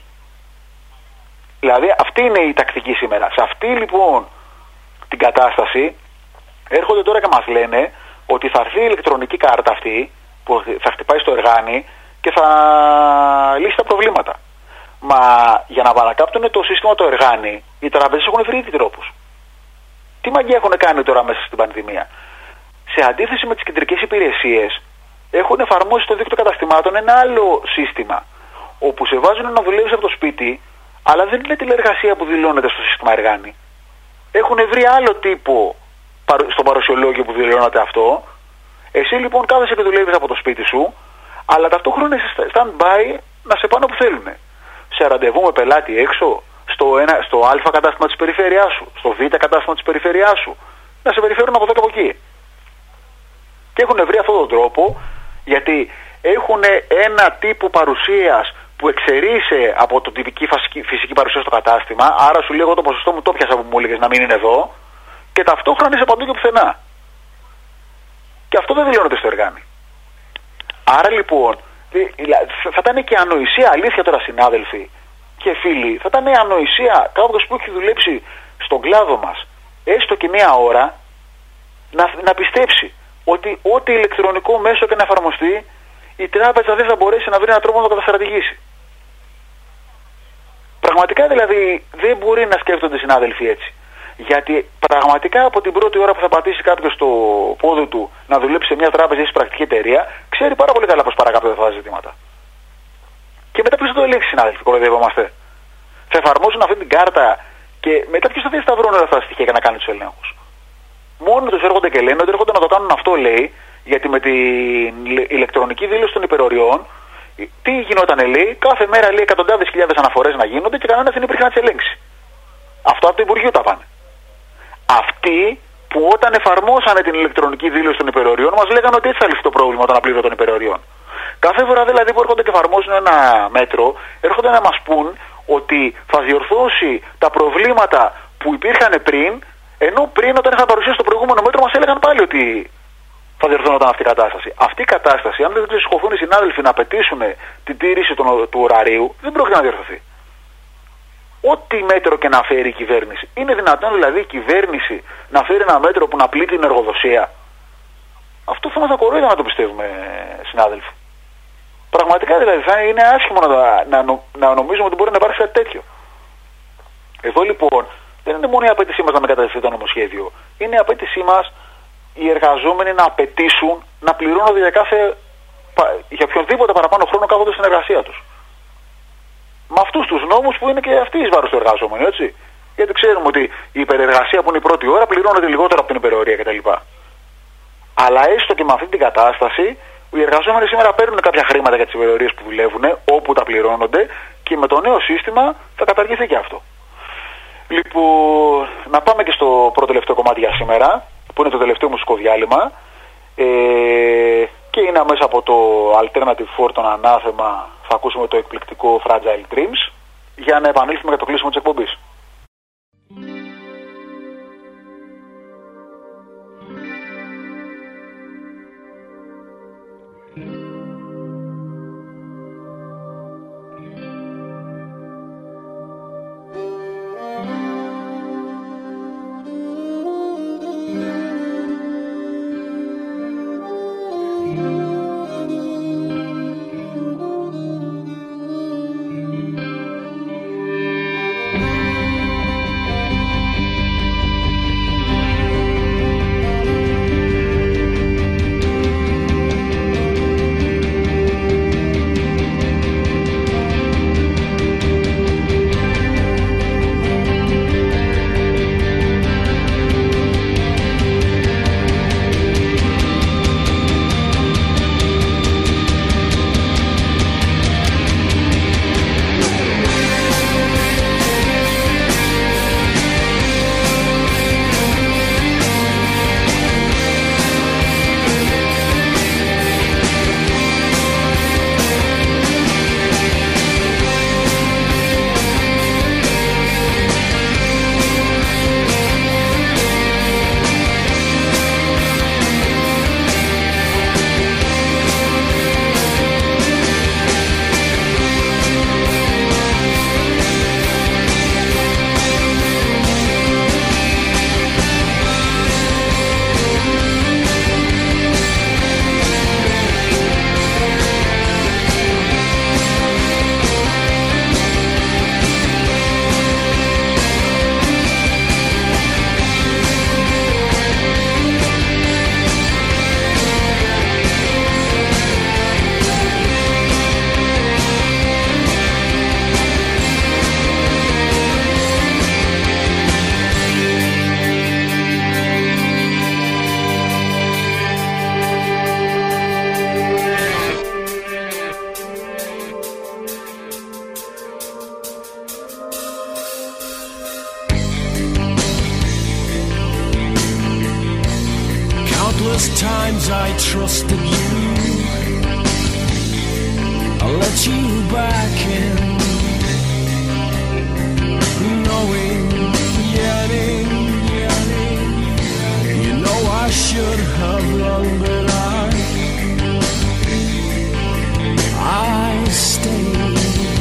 Δηλαδή αυτή είναι η τακτική σήμερα. Σε αυτή λοιπόν την κατάσταση έρχονται τώρα και μας λένε ότι θα έρθει η ηλεκτρονική κάρτα αυτή που θα χτυπάει στο εργάνι και θα λύσει τα προβλήματα. Μα για να παρακάπτουν το σύστημα το εργάνι, οι τράπεζες έχουν βρει ήδη τρόπους. Τι μαγεία έχουν κάνει τώρα μέσα στην πανδημία? Σε αντίθεση με τις κεντρικές υπηρεσίες, έχουν εφαρμόσει στο δίκτυο καταστημάτων ένα άλλο σύστημα, όπου σε βάζουν να δουλεύεις από το σπίτι, αλλά δεν είναι τηλεεργασία που δηλώνεται στο σύστημα Εργάνη. Έχουν βρει άλλο τύπο στο παρουσιολόγιο που δηλώνεται αυτό. Εσύ λοιπόν κάθεσαι και δουλεύεις από το σπίτι σου, αλλά ταυτόχρονα είσαι stand-by να σε πάνε όπου θέλουν. Σε ραντεβού με πελάτη έξω, στο Α κατάστημα της περιφέρειάς σου, στο Β κατάστημα της περιφέρειάς σου, να σε περιφέρουν από εδώ και από εκεί. Και έχουν βρει αυτόν τον τρόπο, γιατί έχουν ένα τύπο παρουσίας που εξαιρείσαι από την τυπική φυσική παρουσία στο κατάστημα, άρα σου λέω το ποσοστό μου το πιάσα που μου έλεγες να μην είναι εδώ, και ταυτόχρονα είσαι παντού και πουθενά. Και αυτό δεν δηλώνεται στο Εργάνη. Άρα λοιπόν, θα ήταν και ανοησία, αλήθεια τώρα συνάδελφοι και φίλοι, θα ήταν ανοησία κάποιος που έχει δουλέψει στον κλάδο μας έστω και μία ώρα να πιστέψει ότι ό,τι ηλεκτρονικό μέσο και να εφαρμοστεί, η τράπεζα δεν θα μπορέσει να βρει έναν τρόπο να το καταστρατηγήσει. Πραγματικά δηλαδή δεν μπορεί να σκέφτονται συνάδελφοι έτσι. Γιατί πραγματικά από την πρώτη ώρα που θα πατήσει κάποιος στο πόδι του να δουλέψει σε μια τράπεζα ή σε πρακτική εταιρεία, ξέρει πάρα πολύ καλά πως παρακάπτει αυτά τα ζητήματα. Και μετά ποιος θα το ελέγξει, συνάδελφοι, κοροϊδευόμαστε? Θα εφαρμόσουν αυτή την κάρτα και μετά ποιος θα διασταυρώνει όλα αυτά τα στοιχεία για να κάνει τους ελέγχους? Μόνοι τους έρχονται και λένε ότι έρχονται να το κάνουν αυτό, λέει, γιατί με την ηλεκτρονική δήλωση των υπεροριών, τι γινόταν, λέει, κάθε μέρα, λέει, εκατοντάδες χιλιάδες αναφορές να γίνονται και κανένας δεν υπήρχε να τις ελέγξει. Αυτό από το Υπουργείο τα πάνε. Αυτοί που όταν εφαρμόσανε την ηλεκτρονική δήλωση των υπεροριών μας λέγανε ότι έτσι θα λυθεί το πρόβλημα των απλήρωτων υπεροριών. Κάθε φορά δηλαδή που έρχονται και εφαρμόζουν ένα μέτρο, έρχονται να μας πούν ότι θα διορθώσει τα προβλήματα που υπήρχαν πριν, ενώ πριν όταν είχαν παρουσιάσει το προηγούμενο μέτρο μας έλεγαν πάλι ότι θα διορθώνονταν αυτή η κατάσταση. Αυτή η κατάσταση, αν δεν σηκωθούν οι συνάδελφοι να απαιτήσουν την τήρηση του ωραρίου, δεν πρόκειται να διορθωθεί. Ό,τι μέτρο και να φέρει η κυβέρνηση. Είναι δυνατόν δηλαδή η κυβέρνηση να φέρει ένα μέτρο που να πλήττει την εργοδοσία? Αυτό θα μας ακορρόιδα να το πιστεύουμε, συνάδελφοι. Πραγματικά δηλαδή θα είναι άσχημο να νομίζουμε ότι μπορεί να υπάρξει κάτι τέτοιο. Εδώ λοιπόν δεν είναι μόνο η απέτησή μας να μην καταδεχθεί το νομοσχέδιο. Είναι η απέτησή μας οι εργαζόμενοι να απαιτήσουν να πληρώνονται για οποιονδήποτε παραπάνω χρόνο κάθονται στην εργασία τους. Με αυτούς τους νόμους που είναι και αυτοί εις βάρος του εργαζόμενου, έτσι. Γιατί ξέρουμε ότι η υπερεργασία που είναι η πρώτη ώρα πληρώνεται λιγότερο από την υπερορία κτλ. Αλλά έστω και με αυτή την κατάσταση, οι εργαζόμενοι σήμερα παίρνουν κάποια χρήματα για τις υπερορίες που δουλεύουν, όπου τα πληρώνονται, και με το νέο σύστημα θα καταργηθεί και αυτό. Λοιπόν, να πάμε και στο πρώτο τελευταίο κομμάτι για σήμερα, που είναι το τελευταίο μουσικό διάλειμμα. Και είναι μέσα από το Alternative for τον Ανάθεμα. Θα ακούσουμε το εκπληκτικό Fragile Dreams για να επανέλθουμε για το κλείσιμο της εκπομπής. countless times I trusted you. I let you back in, knowing, yearning. You know I should have run, but I stayed.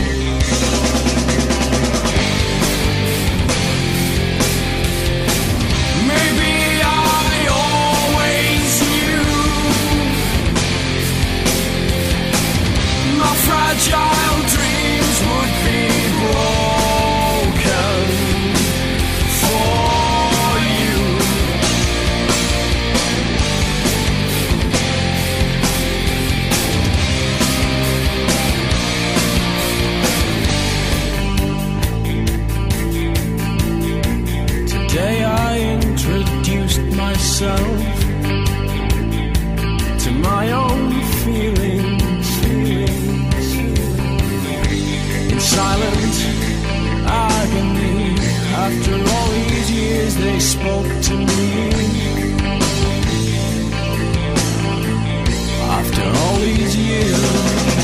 Maybe I always knew my fragile dreams would be broken for you. Today I introduced myself to my own feelings. In silent agony, after all these years they spoke to me. After all these years,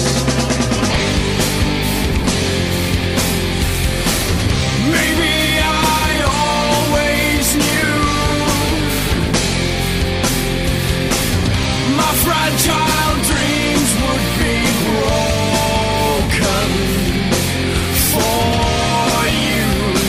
maybe I always knew my fragile dreams would be broken for you.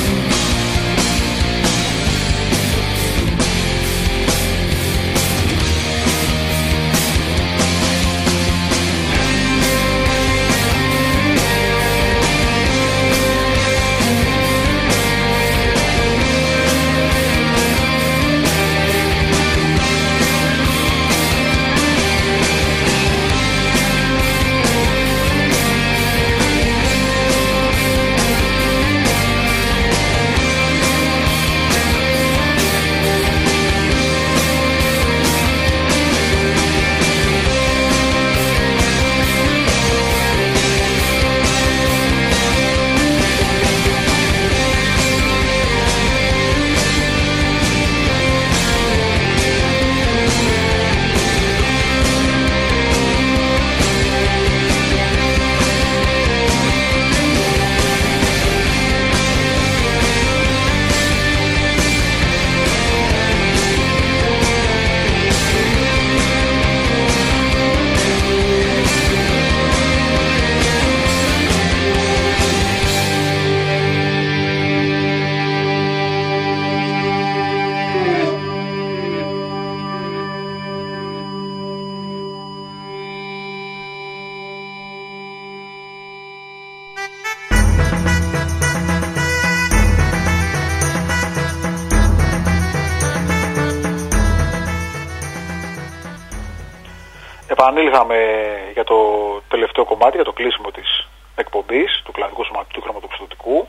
Επανήλθαμε για το τελευταίο κομμάτι, για το κλείσιμο της εκπομπής του κλαδικού σωματικού χρηματοπιστωτικού.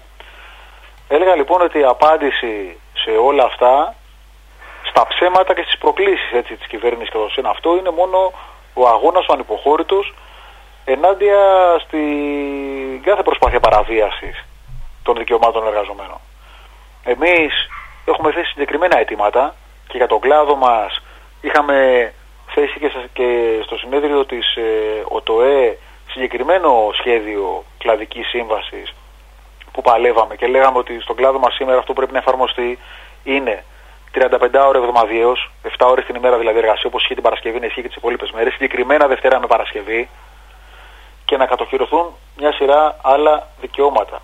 Έλεγα λοιπόν ότι η απάντηση σε όλα αυτά, στα ψέματα και στις προκλήσεις έτσι, της κυβέρνησης και των ΣΥΝ, αυτό είναι μόνο ο αγώνας ο ανυποχώρητος ενάντια στην κάθε προσπάθεια παραβίασης των δικαιωμάτων των εργαζομένων. Εμείς έχουμε θέσει συγκεκριμένα αιτήματα και για τον κλάδο μας είχαμε θέσει και στο συνέδριο της ΟΤΟΕ συγκεκριμένο σχέδιο κλαδικής σύμβασης που παλεύαμε και λέγαμε ότι στον κλάδο μας σήμερα αυτό που πρέπει να εφαρμοστεί είναι 35 ώρες εβδομαδιαίως, 7 ώρες την ημέρα δηλαδή εργασία, όπως ισχύει την Παρασκευή, να ισχύει και τις υπόλοιπες μέρες, συγκεκριμένα Δευτέρα με Παρασκευή, και να κατοχυρωθούν μια σειρά άλλα δικαιώματα.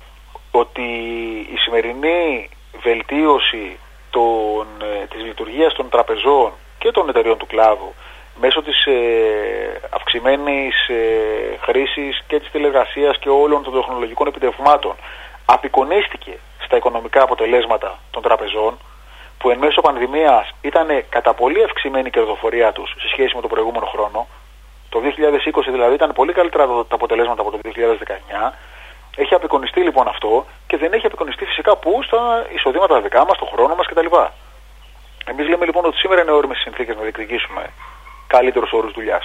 Ότι η σημερινή βελτίωση της λειτουργίας των τραπεζών και των εταιριών του κλάδου μέσω της αυξημένης χρήσης και της τηλεργασίας και όλων των τεχνολογικών επιτευγμάτων απεικονίστηκε στα οικονομικά αποτελέσματα των τραπεζών, που εν μέσω πανδημίας ήταν κατά πολύ αυξημένη η κερδοφορία τους σε σχέση με τον προηγούμενο χρόνο. Το 2020 δηλαδή ήταν πολύ καλύτερα τα αποτελέσματα από το 2019. Έχει απεικονιστεί λοιπόν αυτό και δεν έχει απεικονιστεί φυσικά που στα εισοδήματα δικά μας, στον χρόνο μας κτλ. Εμείς λέμε λοιπόν ότι σήμερα είναι όριμες συνθήκες να διεκδικήσουμε καλύτερους όρους δουλειάς.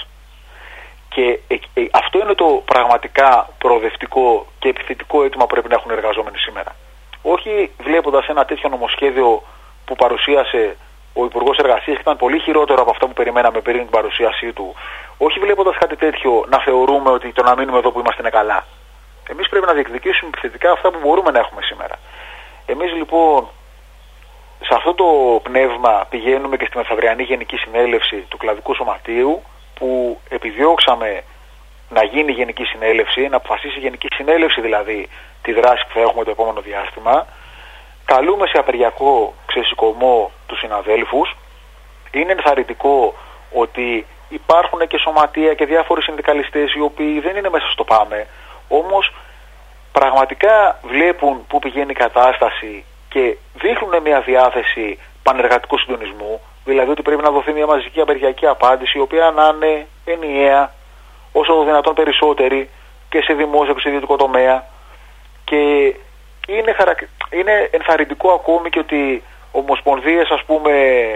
Και αυτό είναι το πραγματικά προοδευτικό και επιθετικό αίτημα που πρέπει να έχουν οι εργαζόμενοι σήμερα. Όχι βλέποντας ένα τέτοιο νομοσχέδιο που παρουσίασε ο Υπουργός Εργασίας ήταν πολύ χειρότερο από αυτά που περιμέναμε πριν την παρουσίασή του. Όχι βλέποντας κάτι τέτοιο να θεωρούμε ότι το να μείνουμε εδώ που είμαστε είναι καλά. Εμείς πρέπει να διεκδικήσουμε επιθετικά αυτά που μπορούμε να έχουμε σήμερα. Εμείς λοιπόν σε αυτό το πνεύμα πηγαίνουμε και στη μεθαυριανή Γενική Συνέλευση του Κλαδικού Σωματείου, που επιδιώξαμε να γίνει Γενική Συνέλευση, να αποφασίσει η Γενική Συνέλευση δηλαδή τη δράση που θα έχουμε το επόμενο διάστημα. Καλούμε σε απεργιακό ξεσηκωμό τους συναδέλφους. Είναι ενθαρρυντικό ότι υπάρχουν και σωματεία και διάφοροι συνδικαλιστές οι οποίοι δεν είναι μέσα στο ΠΑΜΕ, όμως πραγματικά βλέπουν πού πηγαίνει η κατάσταση και δείχνουν μια διάθεση πανεργατικού συντονισμού, δηλαδή ότι πρέπει να δοθεί μια μαζική απεργιακή απάντηση η οποία να είναι ενιαία, όσο το δυνατόν περισσότερη και σε δημόσιο και σε ιδιωτικό τομέα. Και είναι ενθαρρυντικό ακόμη και ότι ομοσπονδίες, ας πούμε,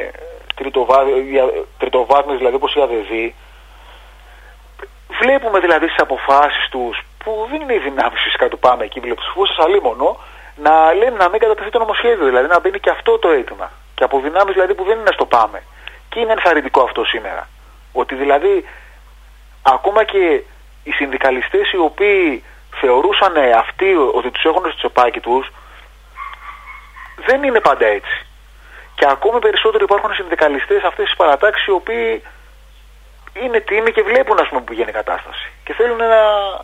τριτοβάθμιες, δηλαδή όπως η ΑΔΔ, βλέπουμε δηλαδή στις αποφάσεις τους, που δεν είναι οι δυνάμεις φυσικά του ΠΑΜΕ εκεί, πλειοψηφούσας αλίμονο, να λένε να μην κατατεθεί το νομοσχέδιο, δηλαδή να μπαίνει και αυτό το αίτημα. Και από δυνάμεις δηλαδή που δεν είναι στο ΠΑΜΕ. Και είναι ενθαρρυντικό αυτό σήμερα. Ότι δηλαδή ακόμα και οι συνδικαλιστές οι οποίοι θεωρούσαν αυτοί ότι τους έχουν στο τσεπάκι τους, δεν είναι πάντα έτσι. Και ακόμη περισσότερο υπάρχουν συνδικαλιστές αυτές τις παρατάξεις οι οποίοι είναι τίμοι και βλέπουν, ας πούμε, που πηγαίνει η κατάσταση. Και θέλουν να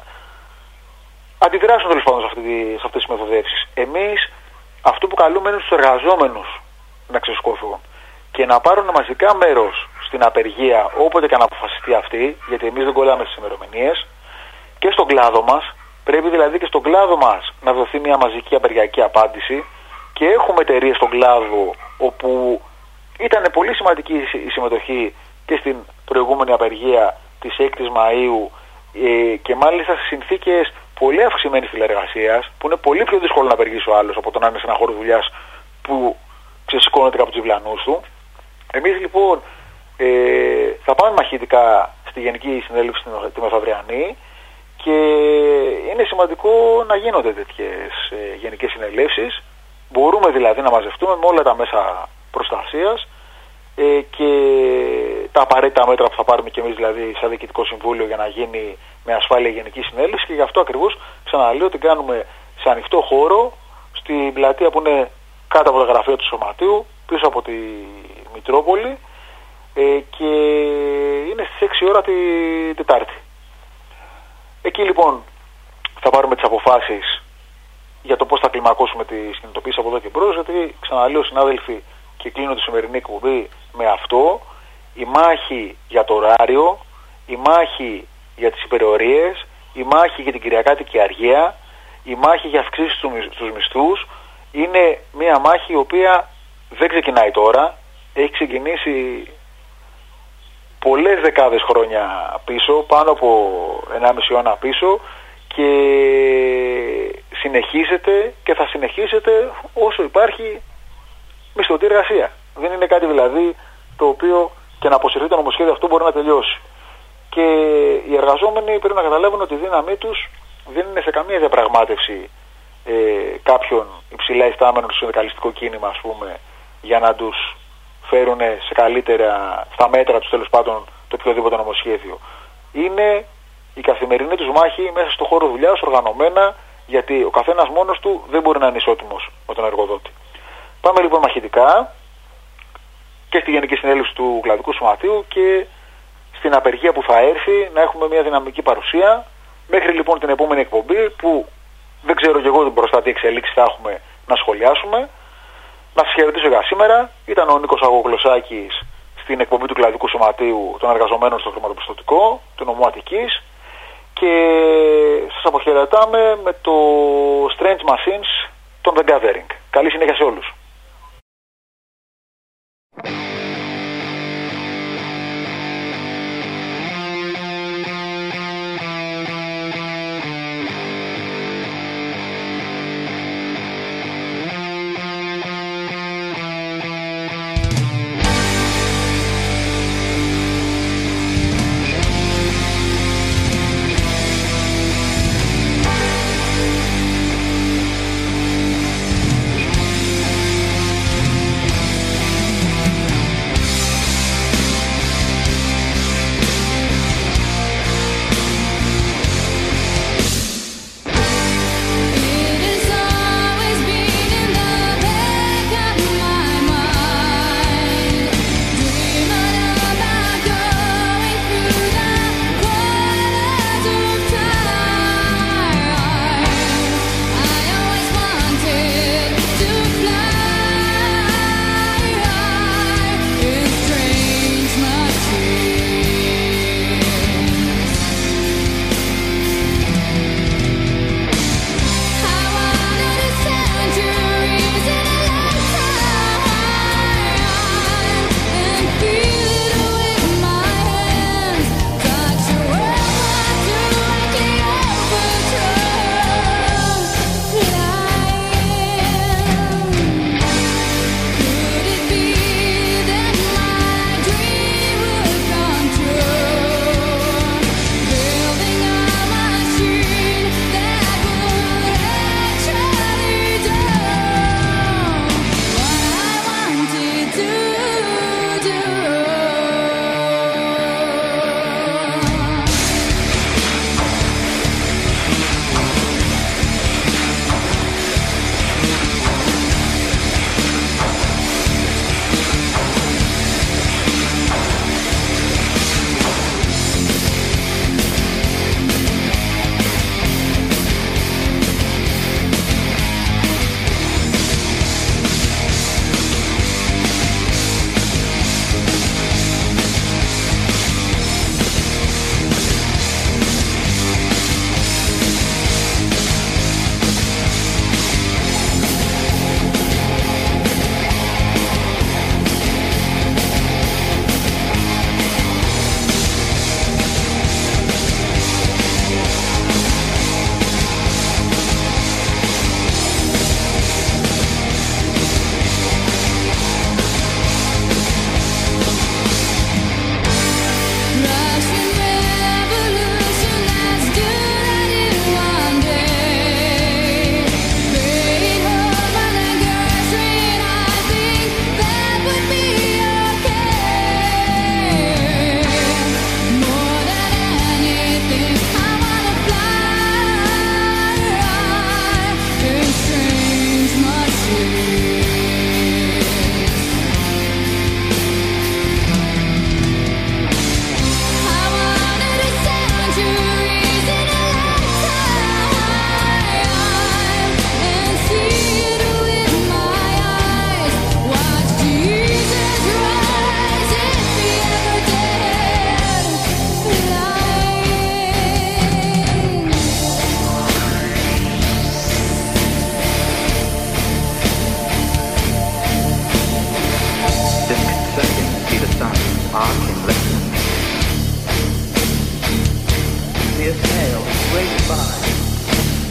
αντιδράσουν τέλος πάντων σε αυτές τις μεθοδεύσεις. Εμείς αυτό που καλούμε είναι στους εργαζόμενους να ξεσκωθούν και να πάρουν μαζικά μέρος στην απεργία όποτε και να αποφασιστεί αυτή, γιατί εμείς δεν κολλάμε στις ημερομηνίες, και στον κλάδο μας. Πρέπει δηλαδή και στον κλάδο μας να δοθεί μια μαζική απεργιακή απάντηση, και έχουμε εταιρείες στον κλάδο όπου ήταν πολύ σημαντική η συμμετοχή και στην προηγούμενη απεργία της 6ης Μαΐου και μάλιστα σε συνθήκες πολύ αυξημένης τηλεεργασίας, που είναι πολύ πιο δύσκολο να απεργήσει ο άλλος από το να είναι σε ένα χώρο δουλειάς που ξεσηκώνεται από τους διπλανούς του. Εμείς λοιπόν θα πάμε μαχητικά στη Γενική Συνέλευση τη Μεθαυριανή και είναι σημαντικό να γίνονται τέτοιες γενικές συνελεύσεις. Μπορούμε δηλαδή να μαζευτούμε με όλα τα μέσα προστασίας και τα απαραίτητα μέτρα που θα πάρουμε και εμείς δηλαδή σαν Διοικητικό Συμβούλιο για να γίνει με ασφάλεια Γενική Συνέλευση, και γι' αυτό ακριβώς ξαναλέω την κάνουμε σε ανοιχτό χώρο στην πλατεία που είναι κάτω από τα γραφεία του Σωματείου, πίσω από τη Μητρόπολη, και είναι στις 6 ώρα τη Τετάρτη. Εκεί λοιπόν θα πάρουμε τις αποφάσεις για το πώς θα κλιμακώσουμε τις κινητοποίησεις από εδώ και μπρος, γιατί ξαναλέω συνάδελφοι, και κλείνω τη σημερινή εκπομπή με αυτό: η μάχη για το ωράριο, η μάχη για τις υπερορίες, η μάχη για την κυριακάτικη αργία, η μάχη για αυξήσεις στους μισθούς είναι μια μάχη η οποία δεν ξεκινάει τώρα, έχει ξεκινήσει πολλές δεκάδες χρόνια πίσω, πάνω από 1,5 αιώνα πίσω, και συνεχίζεται και θα συνεχίζεται όσο υπάρχει μισθωτή εργασία. Δεν είναι κάτι δηλαδή το οποίο και να αποσυρθεί το νομοσχέδιο αυτό μπορεί να τελειώσει. Και οι εργαζόμενοι πρέπει να καταλάβουν ότι η δύναμή τους δεν είναι σε καμία διαπραγμάτευση κάποιων υψηλά ιστάμενων στο συνδικαλιστικό κίνημα, ας πούμε, για να τους φέρουν σε καλύτερα, στα μέτρα τους τέλος πάντων, το οποιοδήποτε νομοσχέδιο. Είναι η καθημερινή τους μάχη μέσα στο χώρο δουλειάς, οργανωμένα, γιατί ο καθένας μόνος του δεν μπορεί να είναι ισότιμος με τον εργοδότη. Πάμε λοιπόν μαχητικά και στη Γενική Συνέλευση του Κλαδικού Σωματείου και στην απεργία που θα έρθει να έχουμε μια δυναμική παρουσία. Μέχρι λοιπόν την επόμενη εκπομπή, που δεν ξέρω και εγώ μπροστά τι εξελίξεις θα έχουμε να σχολιάσουμε. Να σας χαιρετήσω για σήμερα. Ήταν ο Νίκος Αγοκλωσάκης στην εκπομπή του Κλαδικού Σωματείου των Εργαζομένων στο Χρηματοπιστωτικό του νομού Αττικής, και σας αποχαιρετάμε με το Strange Machines των The Gathering. Καλή συνέχεια σε όλους.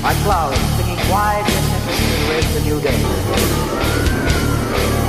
My cloud singing wide distances to raise the new day.